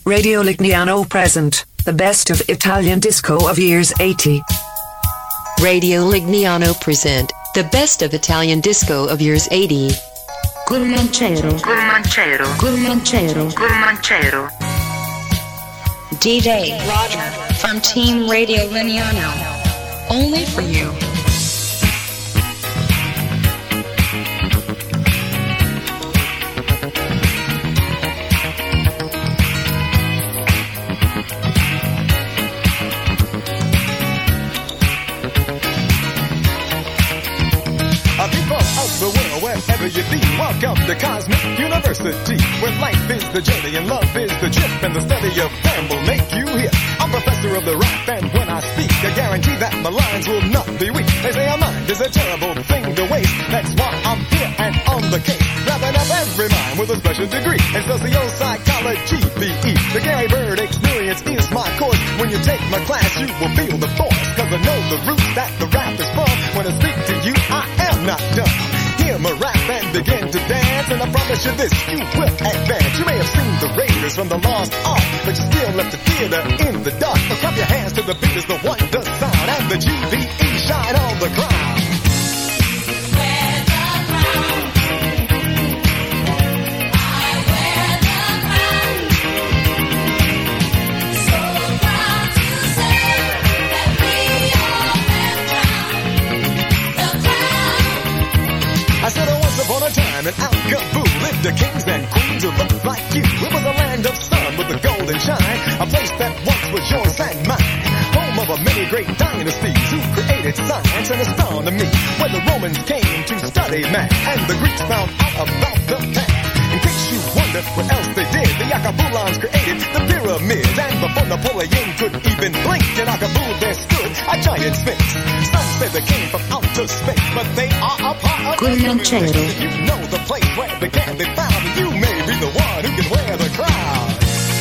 Radio Lignano present, the best of Italian disco of years 80. Radio Lignano present, the best of Italian disco of years 80. Gulmancero. DJ Roger from Team Radio Lignano. Only for you. The world, wherever you be, welcome to Cosmic University, where life is the journey and love is the trip, and the study of them will make you hip. I'm professor of the rap, and when I speak, I guarantee that my lines will not be weak. They say a mind is a terrible thing to waste. That's why I'm here and on the case, wrapping up every mind with a special degree in socio-psychology, BE. The Gary Bird experience is my course. When you take my class, you will feel the force, cause I know the roots that the rap is from. When I speak to you, I am not done. Hear me rap and begin to dance, and I promise you this, you will advance. You may have seen the Raiders from the Lost Ark, but you still left the theater in the dark. But clap your hands to the beat as the wonder sound, and the GVE shine on the crowd. I said once upon a time in Al-Kabul lived the kings and queens who looked like you. It was a land of sun with a golden shine, a place that once was yours and mine. Home of a many great dynasties who created science and astronomy, where the Romans came to study math and the Greeks found out about the past. In case you wonder what else they did, the Yakabulans created the pyramids, and before Napoleon could even blink, in Akabul there stood a giant sphinx. Some say they came from outer space, but they are a part of Gulmancero. You know the place where they can be found, and you may be the one who can wear the crown.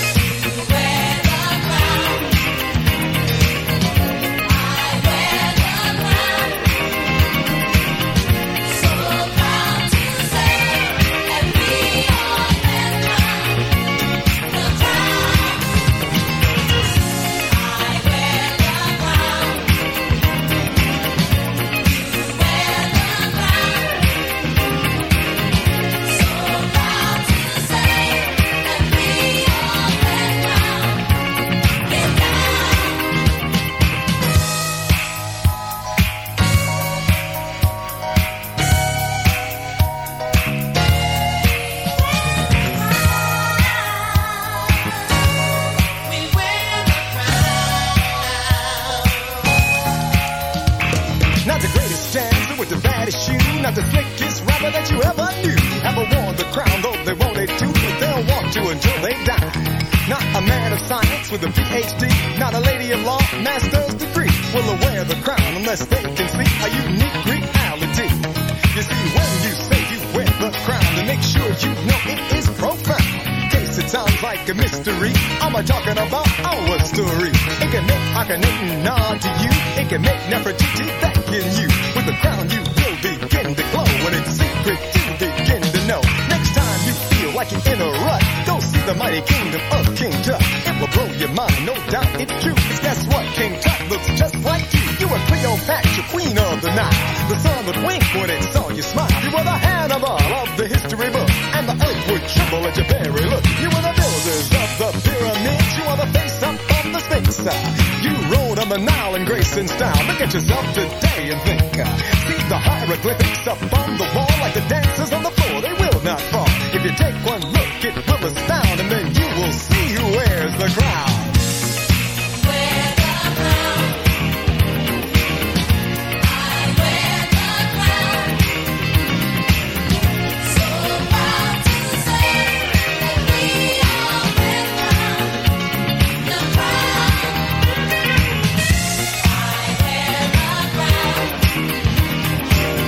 Not the greatest dancer with the baddest shoe, not the slickest rapper that you ever knew. Ever worn the crown, though they wanted to, but they'll want to until they die. Not a man of science with a PhD, not a lady of law, master's degree, will wear the crown unless they can see a unique reality. You see, when you say you wear the crown, to make sure you know it is profound. In case it sounds like a mystery, I'm talking about our story. It can make Akhenaten nod to you, it can make Nefertiti thank you. With the crown you will begin to glow, and it's secret you begin to know. Next time you feel like you're in a rut, go see the mighty kingdom of King Tut. It will blow your mind, no doubt it's true. 'Cause guess what? King Tut looks just like you. You were Cleopatra, queen of the Nile. The sun would wink when it saw you smile. You were the Hannibal of the history book, and the earth would tremble at your very look. You were the builders of the pyramids. You are the face up of the Sphinx. You rode on the Nile in grace and style. Look at yourself today and think. See the hieroglyphics up on the wall, like the dancers on the floor. They will not fall. If you take one look, it will astound, and then you will see who wears the crown.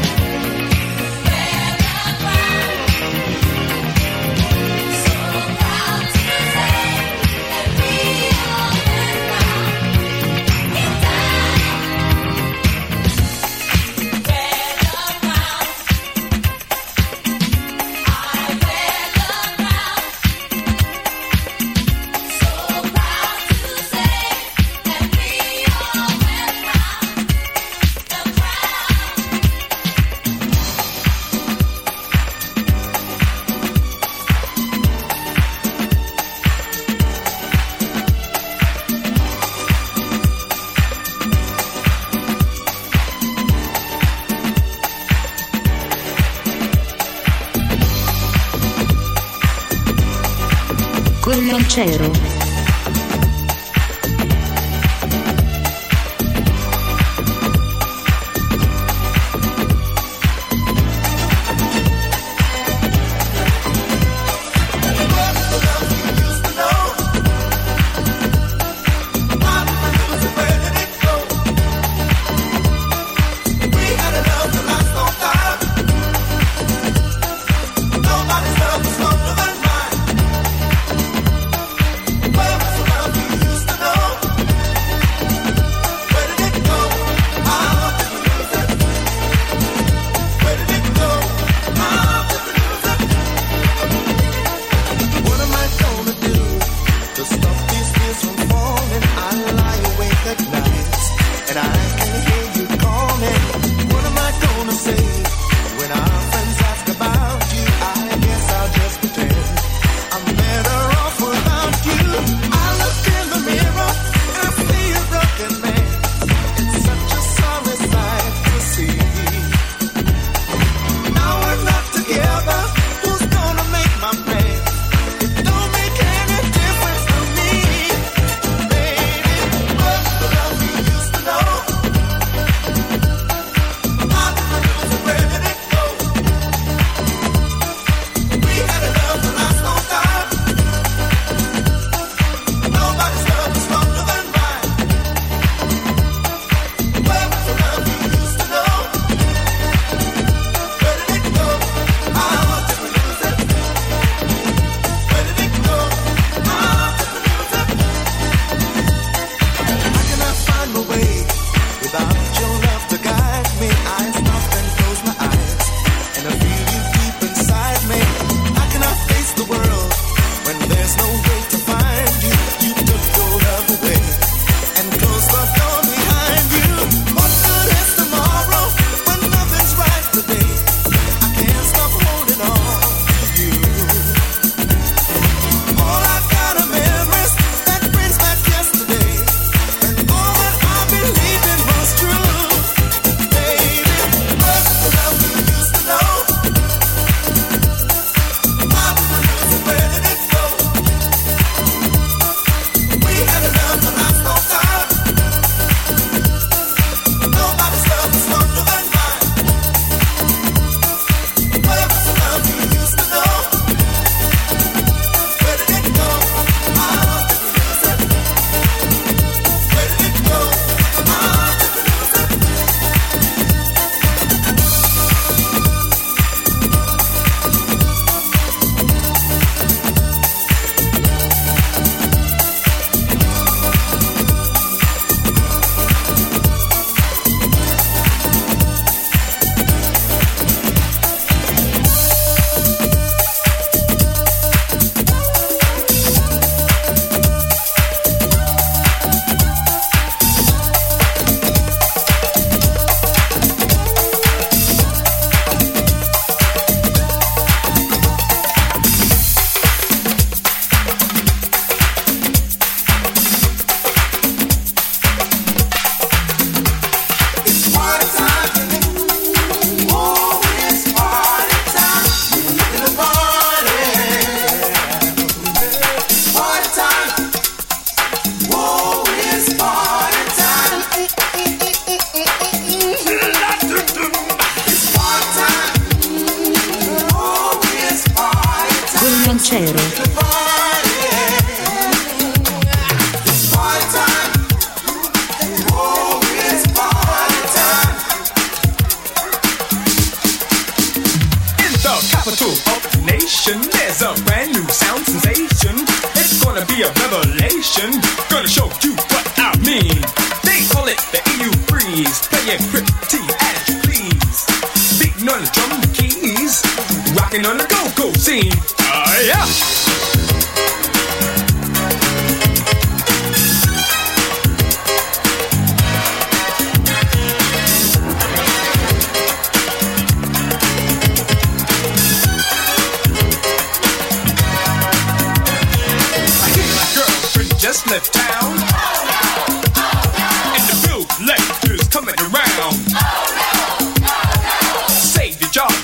So Lanciero.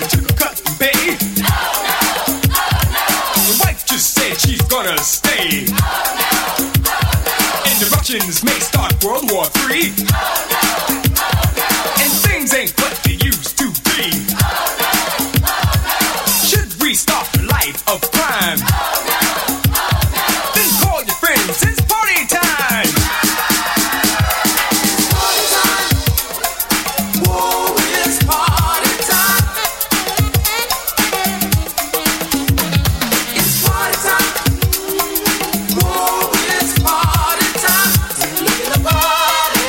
Gonna stay. And the Russians may start World War III. And things ain't what they used to be. Should we stop the life of crime? Then call your friends, it's party time. Party time. Whoa, it's party time. It's party time. Whoa, it's party time. Look at the party.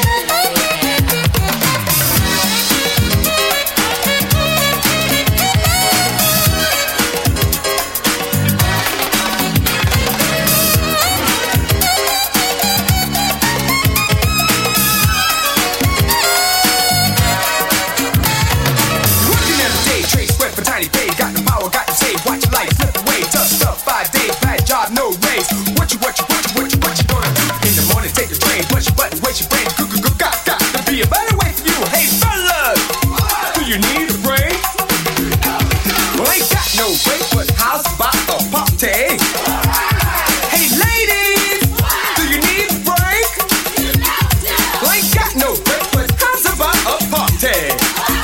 Working every day, trade sweat for tiny pay. Got no power, got to save. Watch your life slip away. Tough stuff, 5 days, bad job, no raise. What you gonna do? In the morning, take the train, push your button, waste your brain. Got to be a better way for you. Hey fellas, do you need a break? Well, ain't got no break, but how's about a party? Hey ladies, do you need a break? Well, ain't got no break, but how's about a party?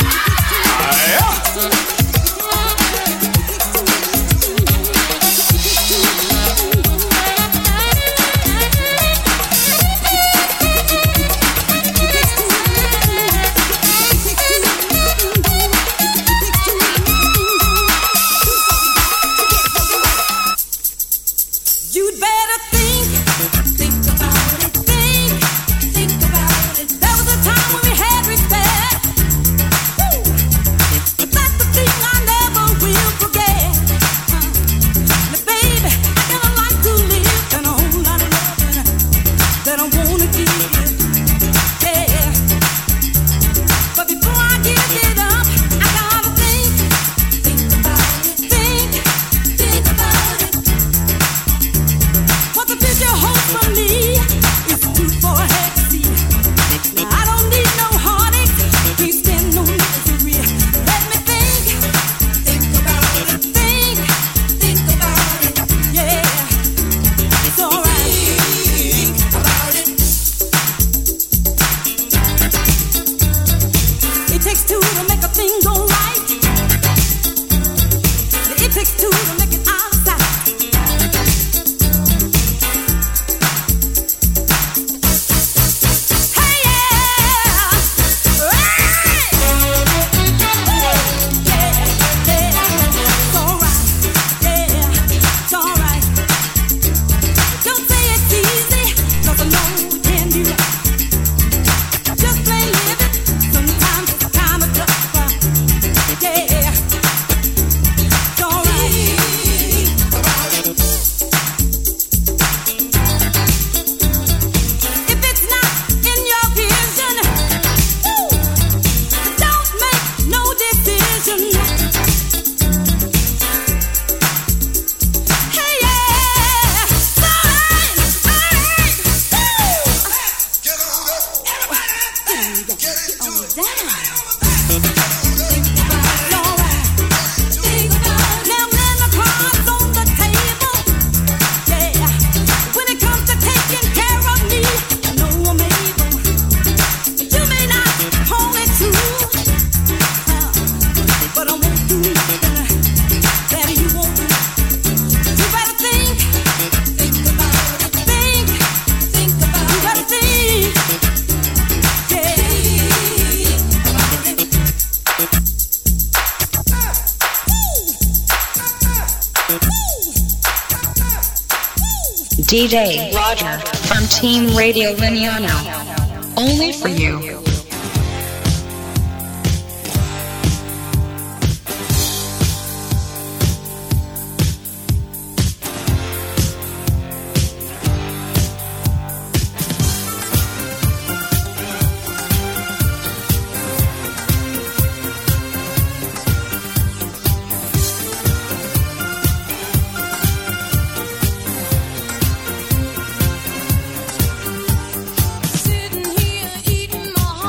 You'd better think about it, think about it. There was a time when we had respect. Woo. But that's the thing I never will forget. Now, baby, I never like to live and a whole lot of loving that I wanna give. Yeah. But before I give it up, I gotta think about it, think about it. What the future holds for me is too far ahead to see. Now I don't need no heartache, can't stand no misery. Let me think about it, think about it, yeah. It's alright, think about it. It takes two to make a thing go right. It takes two to make it out of sight. Hey, yeah. Right. Yeah. It's alright. Yeah, it's alright. Don't say it's easy, 'cause I know it can be rough. Just plain living, sometimes it's kind of tough. Yeah. It's alright. If it's not in your vision, woo, don't make no decision. Hey, yeah, it's alright, woo. Get on up, everybody. Get on down. It's alright. Now when the cards on the table, yeah. When it comes to taking care of me, I know I'm able. You may not hold it true, but I won't do nothing that you won't do. You better think about it, think about it. You better think, yeah, about it. DJ Roger from Team Radio Lignano. Only for you. Sitting here eating my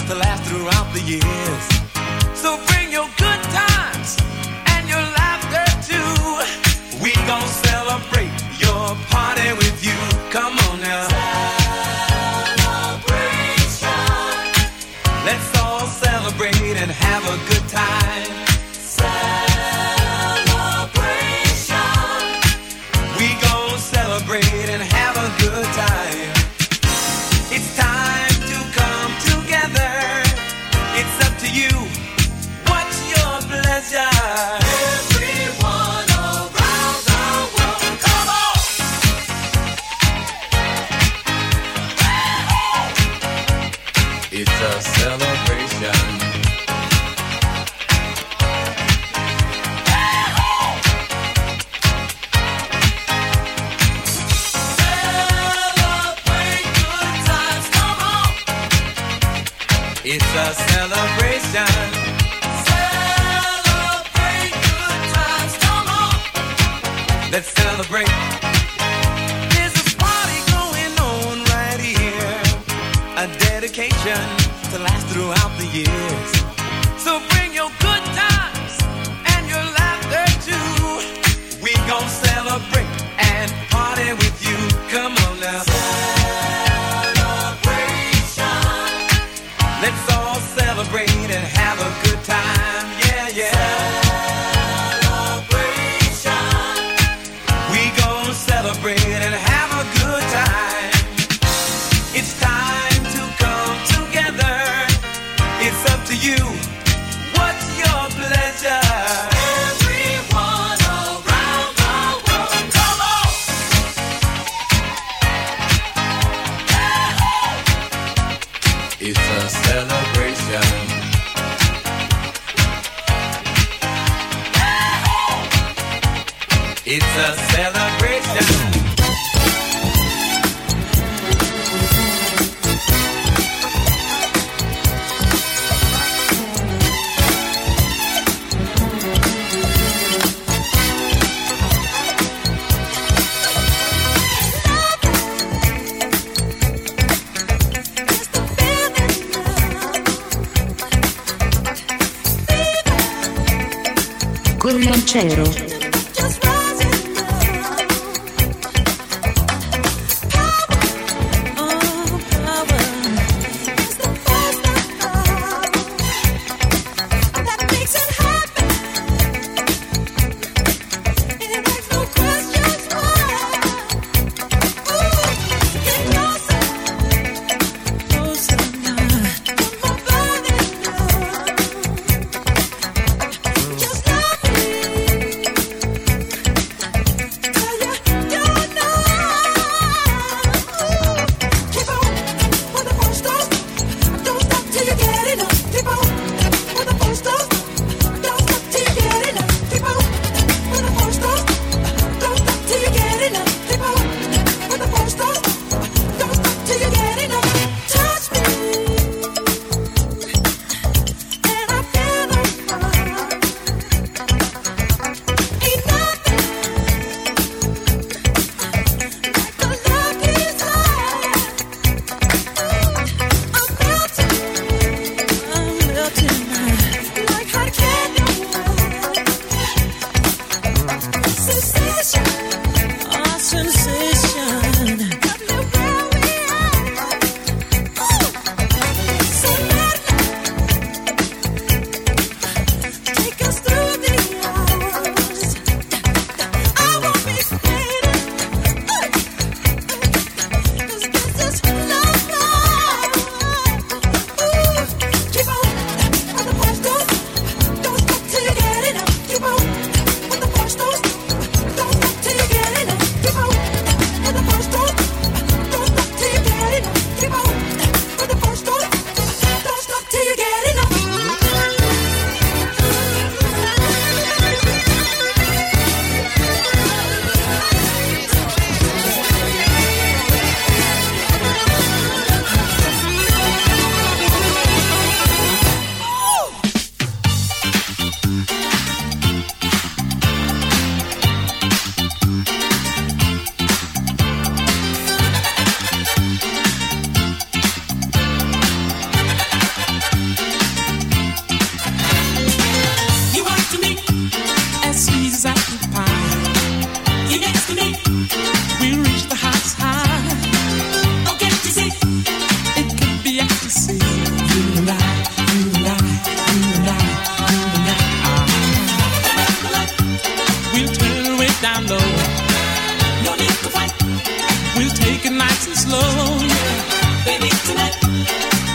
to last throughout the years. So bring your good times and your laughter too. We gon' celebrate your party with you. Come on now. Celebration. Let's all celebrate and have a good time. Celebration. We gon' celebrate and have a good time. It's time to come together. It's up to you. What's your pleasure? Everyone around the world, come on! It's a celebration. Celebrate good times, come on! It's a celebration. Celebrate good times, come on! Let's celebrate. There's a party going on right here. A dedication to last throughout the years. So bring your good times and your laughter too. We gon' celebrate and party with you. Come on now. Celebration. Let's all celebrate and have a good time. Yeah, yeah. Celebration. We gon' celebrate and have a good time. It's time to come together. It's up to you. What's your pleasure? Everyone around the world, come on! It's a celebration. It's a celebration. Collencero. Just rising up. Power, is the first of all that makes it happen. It makes no questions why. Ooh, get closer now. Put my body down. Just love me.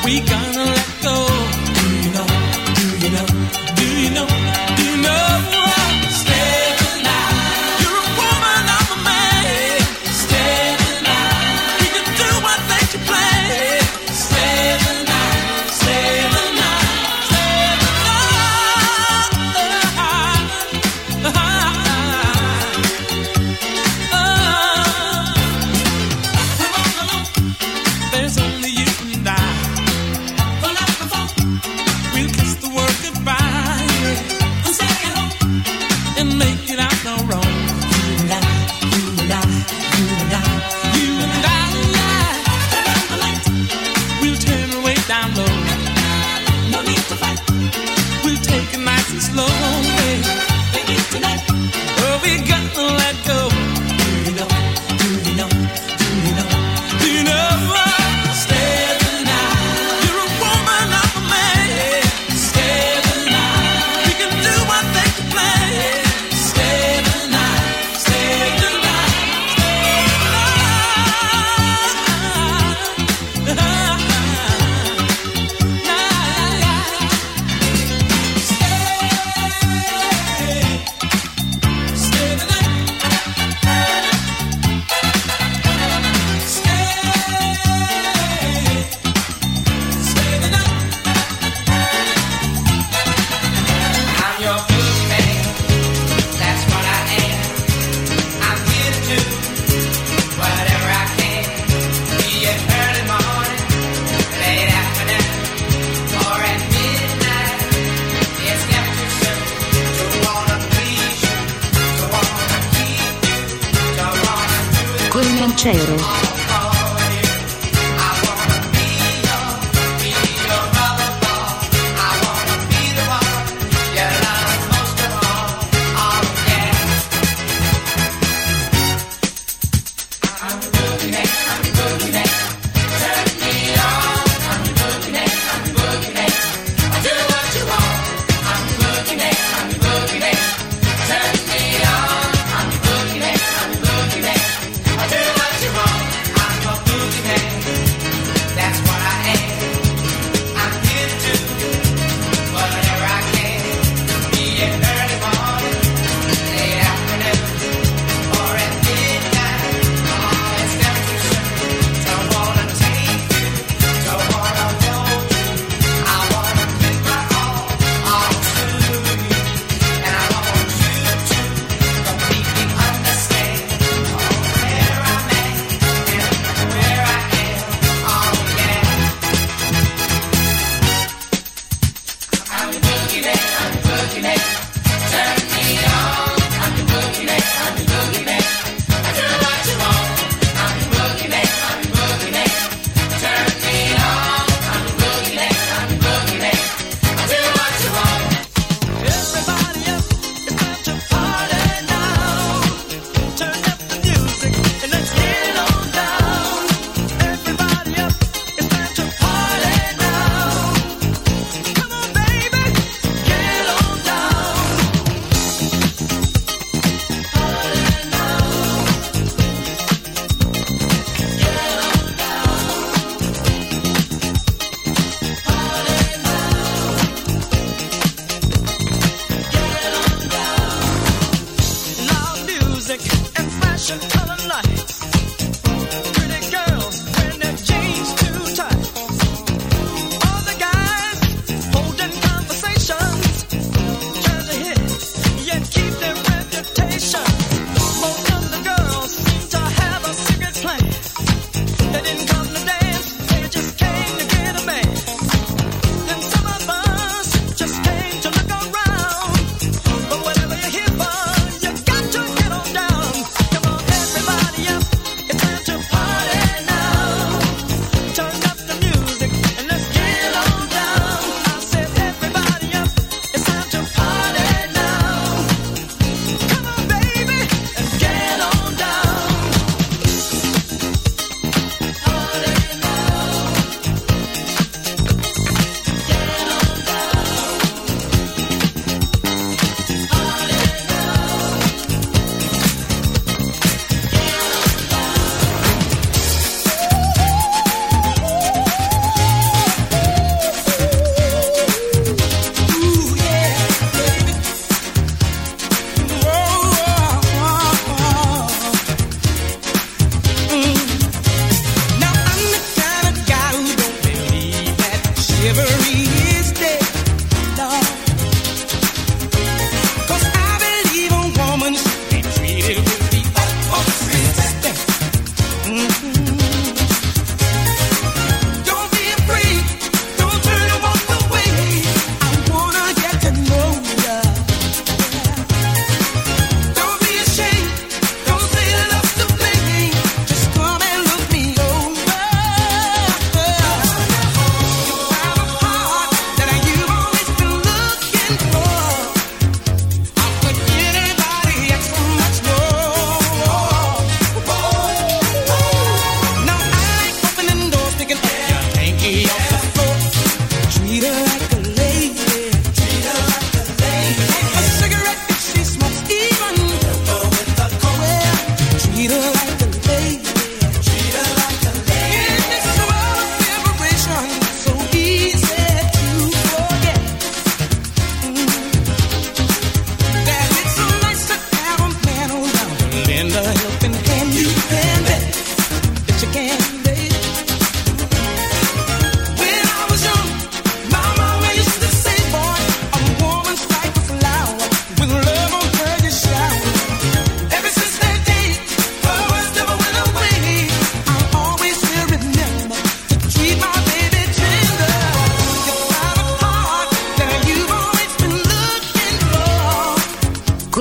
we gonna let go? Do you know? Do you know? Do you know? Do you know? Stay the night. You're a woman, I'm a man. Stay the night. We can do one thing to play. Stay the night. Stay the night. Stay the There's only you and I. We'll kiss the world goodbye and make it out no wrong. You and I, you and I, you and I, you and I. We'll turn her way down low. No need to fight. We'll take it nice and slow. Baby, tonight. Oh, we gotta let go. Do you know? Do you know? Do you know? Do you know? Stay the night. You're a woman, I'm a man. Stay the night. We can do one thing to play. Stay the night. Stay the night. Stay the night. Stay the night. I'm your blues man, that's what I am. I'm here to do whatever I can. Be it early morning, late afternoon, or at midnight. It's never too soon to wanna please you, to wanna keep you, to wanna do it Con Lanciero. all for you. I wanna be your mother ball. I wanna be the one you love most of all. Oh yeah. I'm the boogeyman, I'm the boogeyman. Turn me on. I'm the boogeyman, I'm the boogeyman. I do what you want. I'm the boogeyman, I'm the boogeyman. Turn me on. I'm the boogeyman, I'm the boogeyman. I do what you want.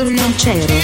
Col Lanciero.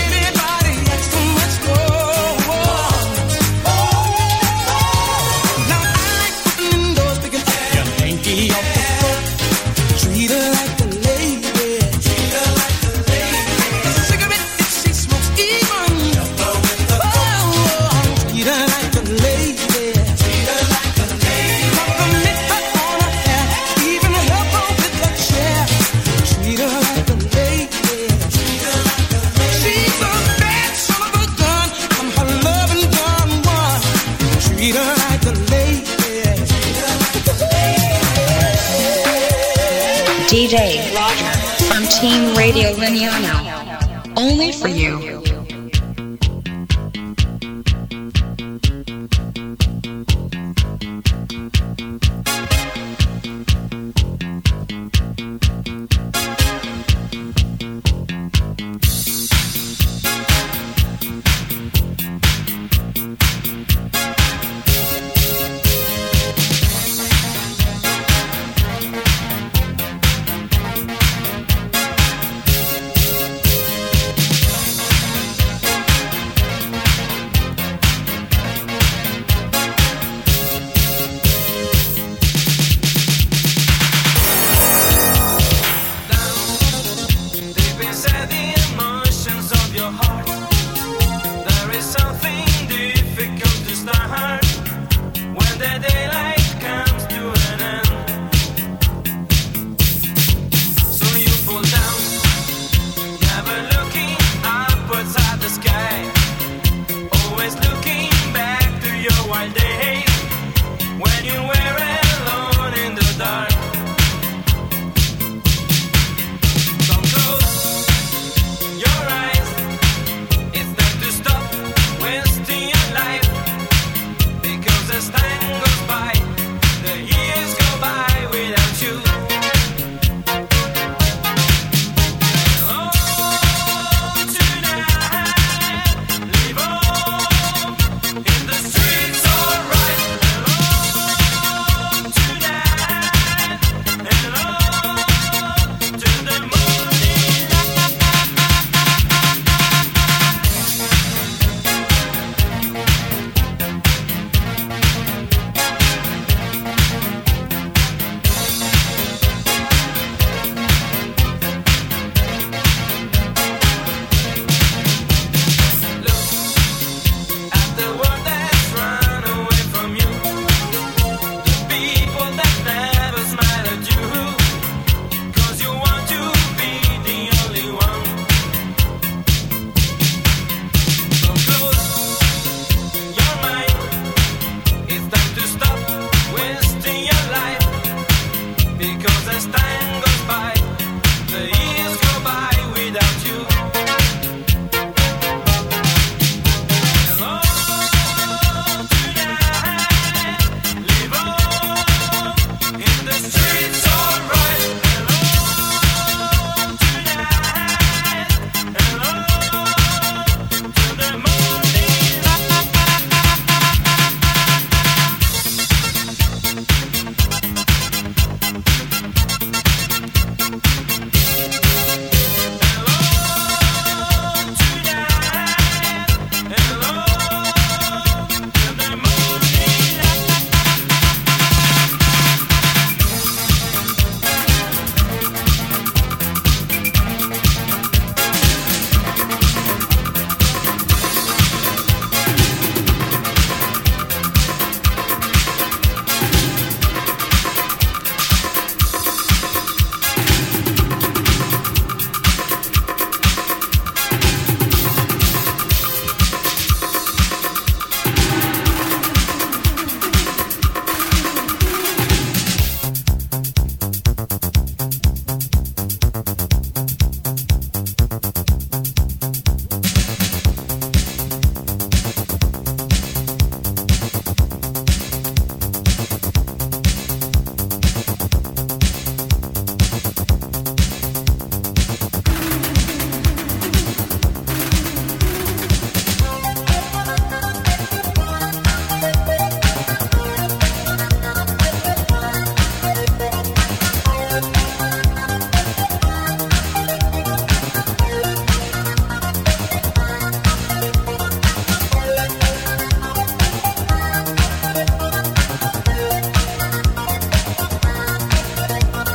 DJ Roger from Team Radio Lignano. Only for you.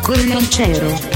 Collencero.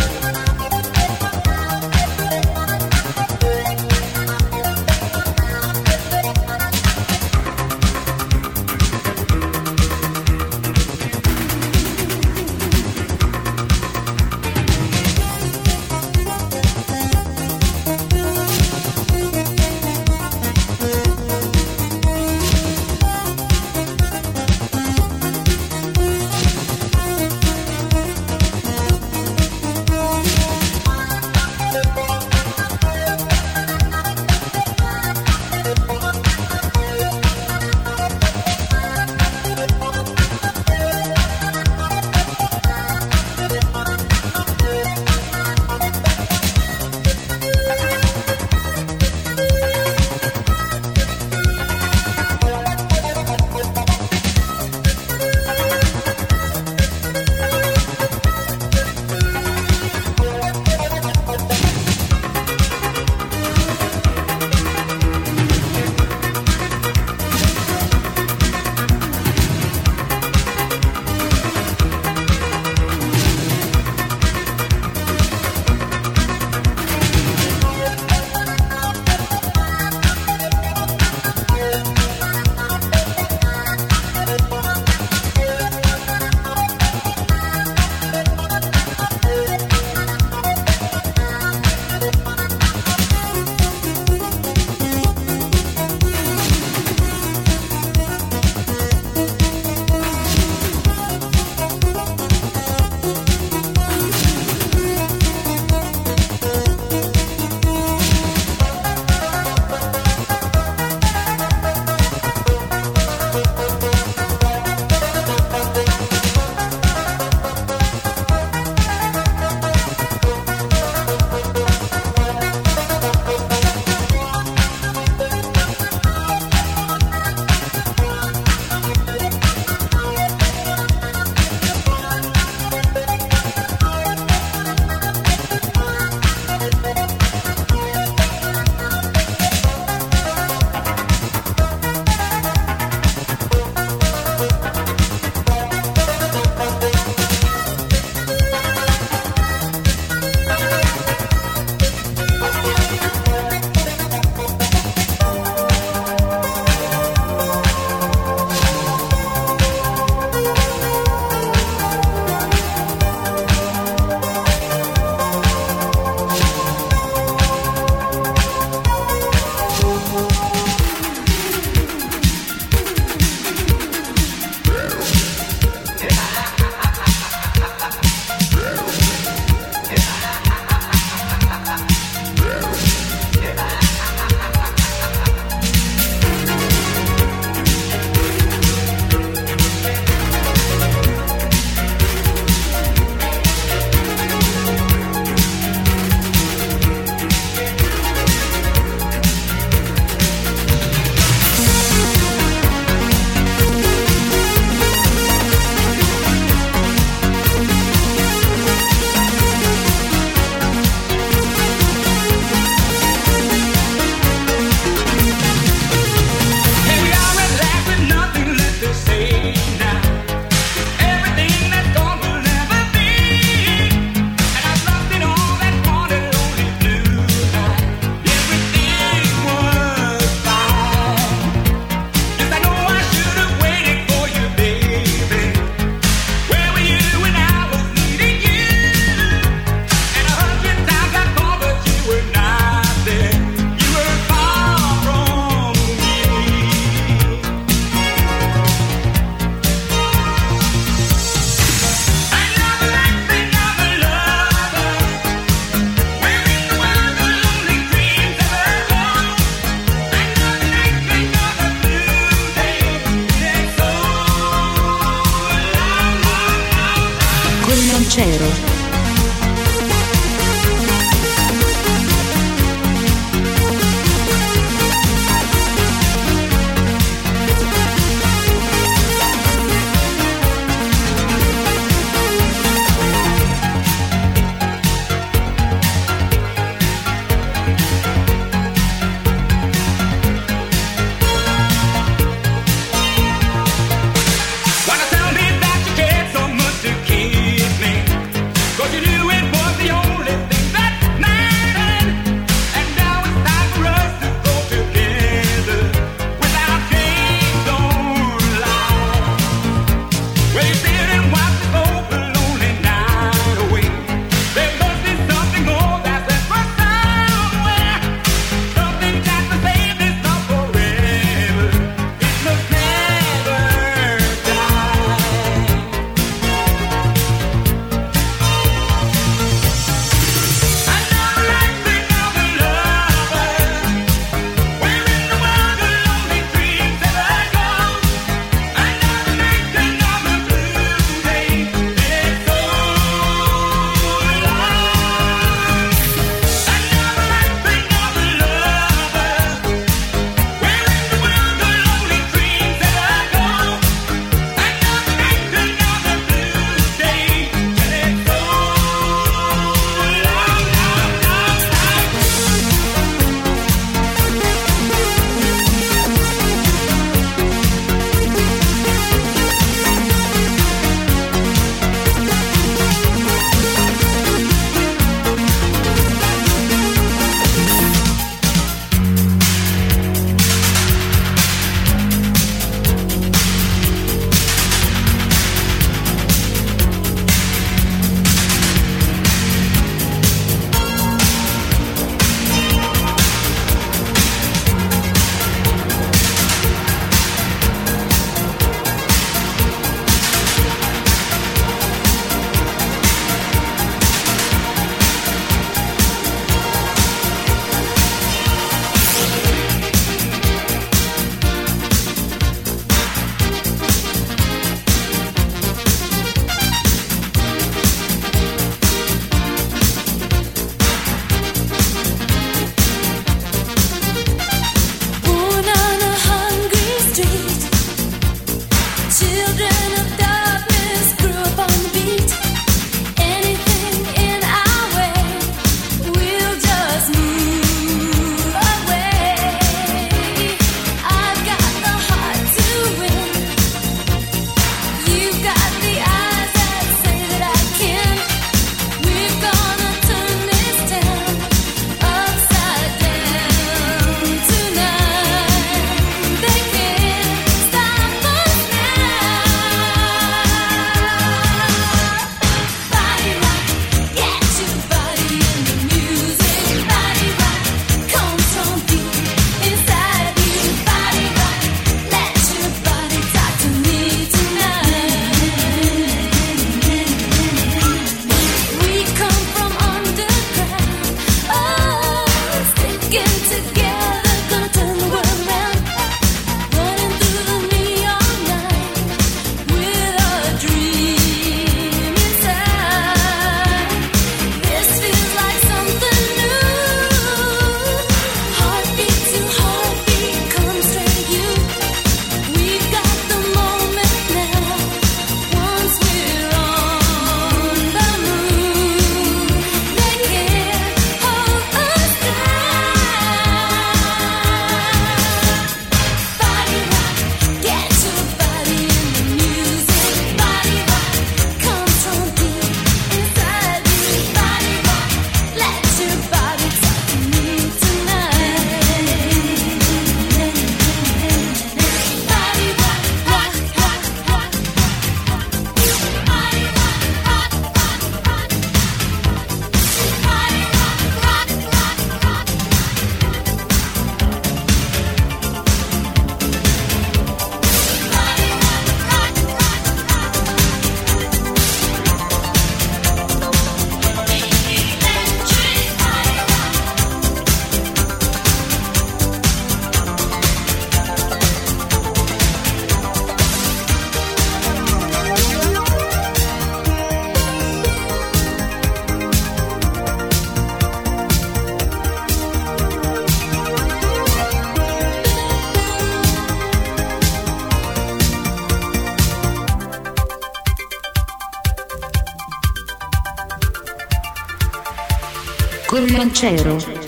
Collencero.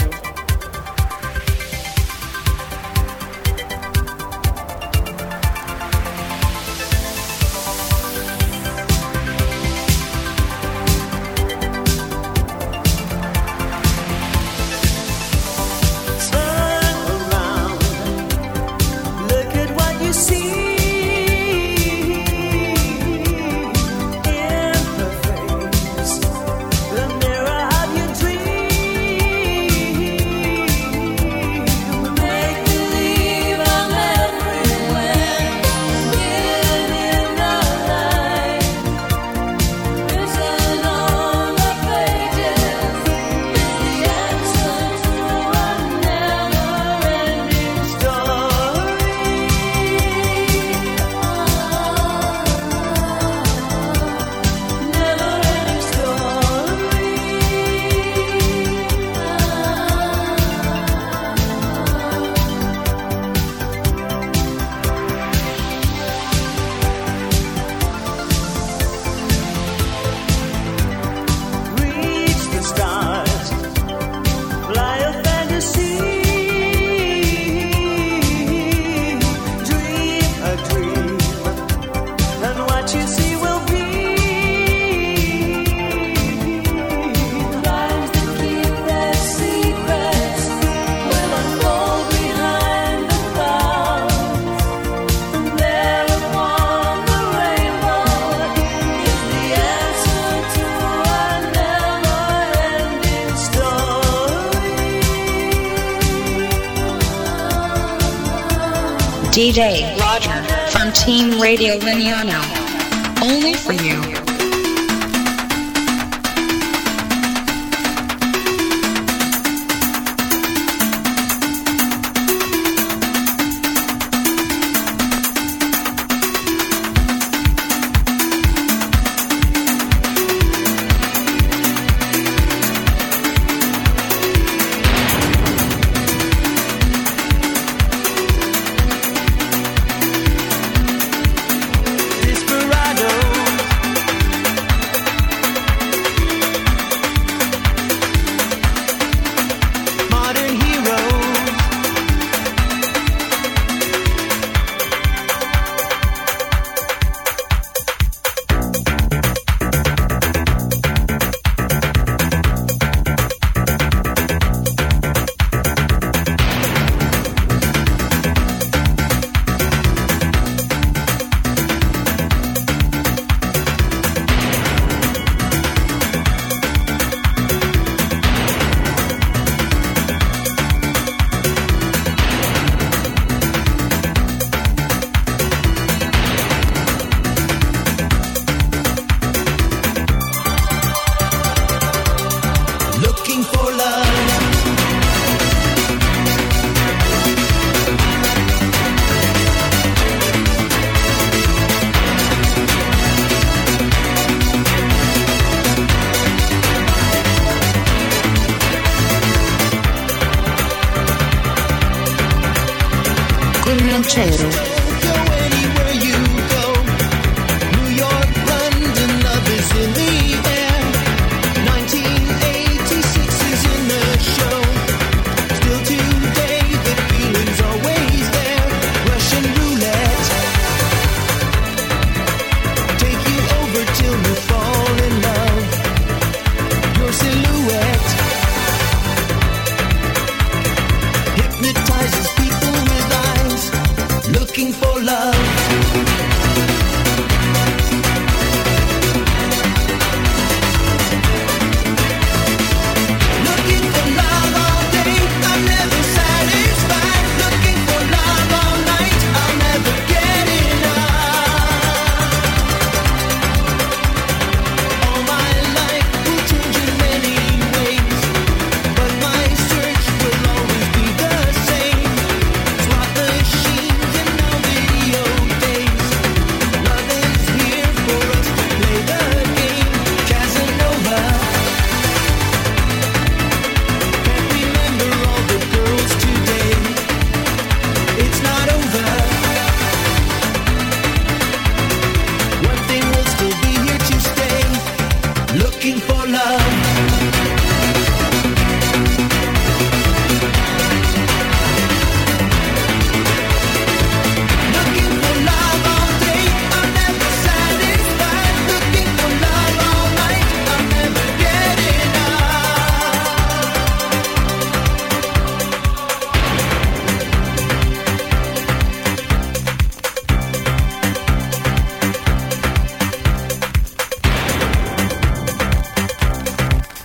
DJ Roger from Team Radio Lignano. Only for you. Collencero. Video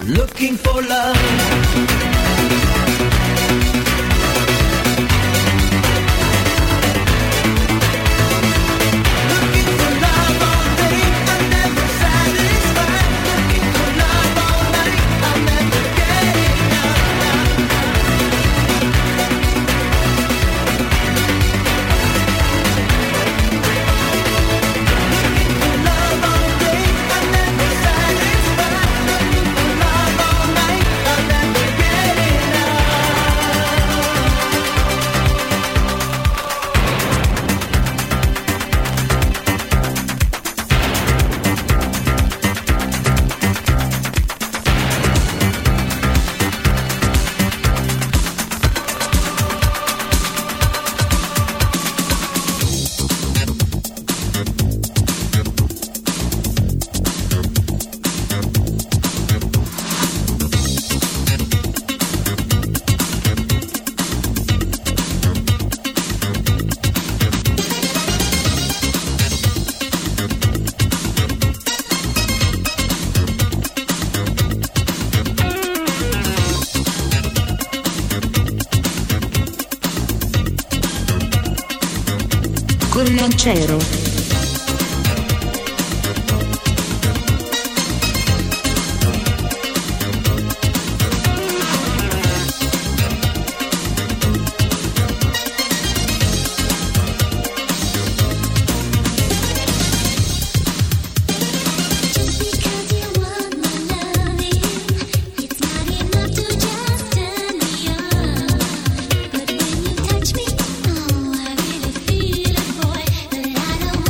looking for love. Collencero. But when you touch me, oh, I really feel it, boy. But I don't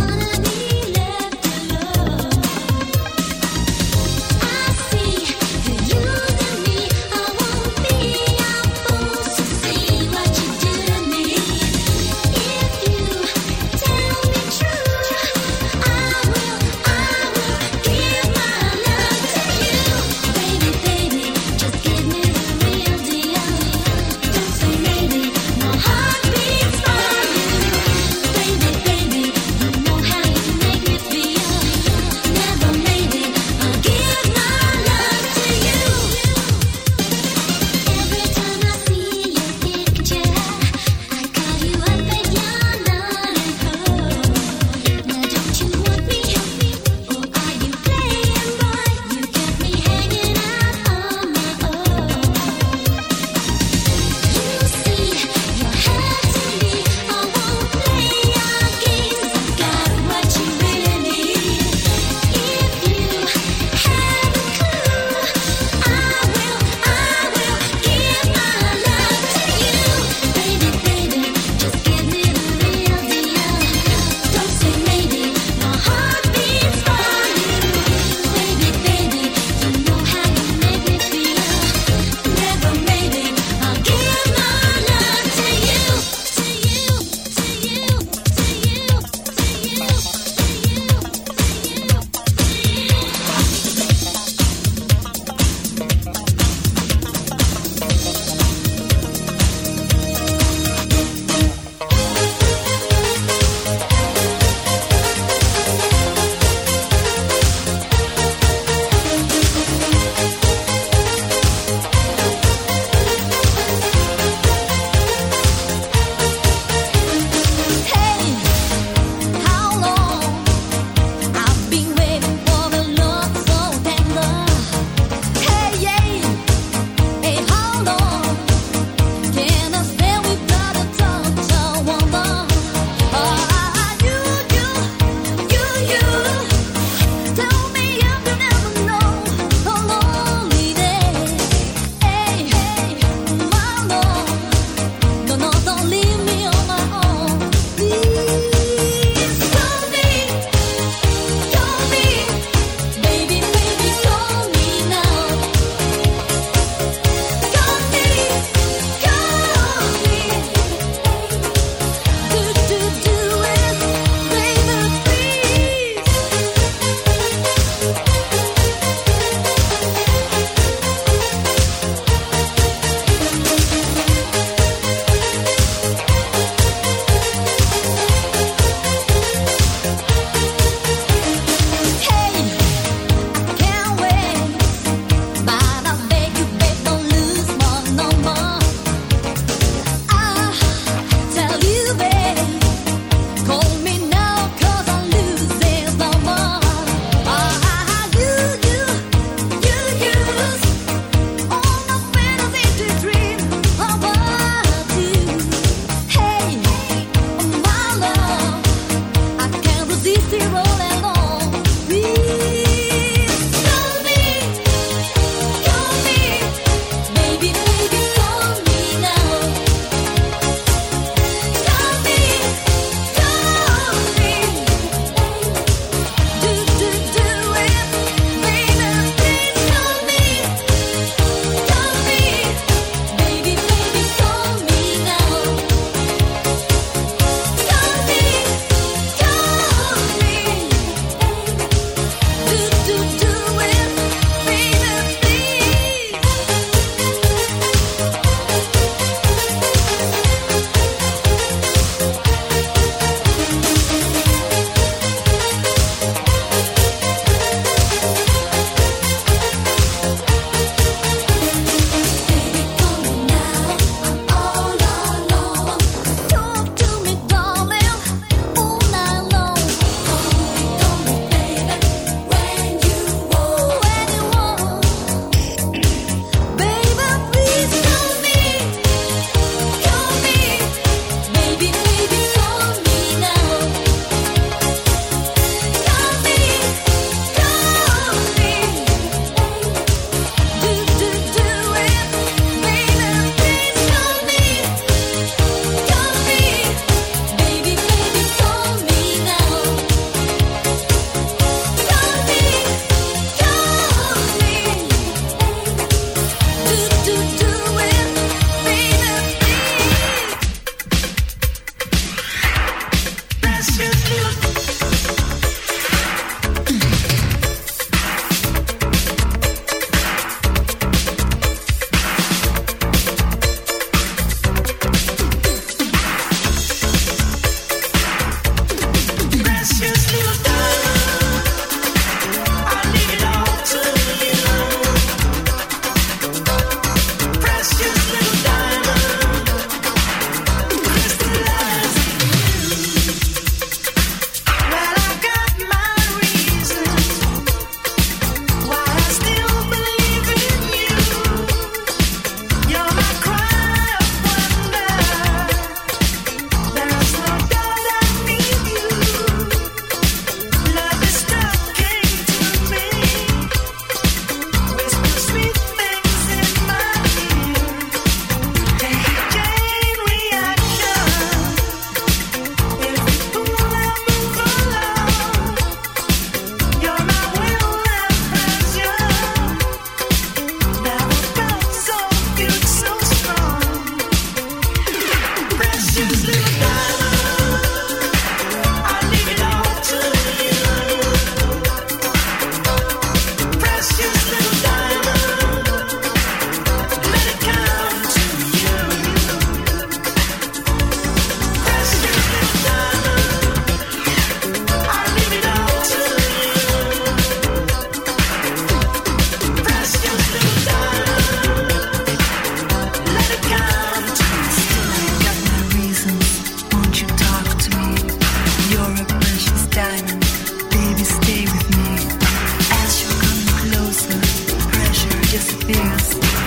disappears.